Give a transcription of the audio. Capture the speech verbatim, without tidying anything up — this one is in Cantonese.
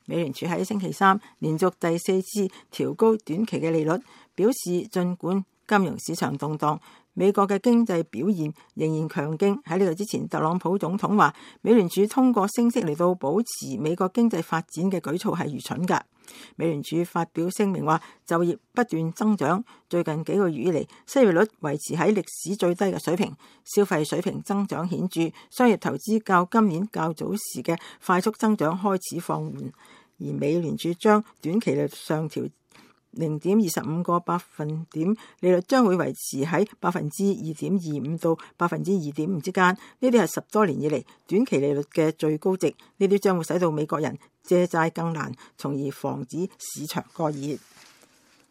美聯儲喺星期三連續第四次調高短期嘅利率，表示儘管金融市場動盪，美國嘅經濟表現仍然強勁。喺呢個之前，特朗普總統話美聯儲通過升息嚟到保持美國經濟發展嘅舉措係愚蠢㗎。美聯儲發表聲明話，就業不斷增長，最近幾個月以嚟，失業率維持喺歷史最低嘅水平，消費水平增長顯著，商業投資較今年較早時嘅快速增長開始放緩。而美聯儲將短期利率上調零點二十五個百分點，利率將會維持喺百分之二點二五到百分之二點五之間。呢啲係十多年以嚟短期利率嘅最高值。呢啲將會使到美國人借債更難，從而防止市場過熱。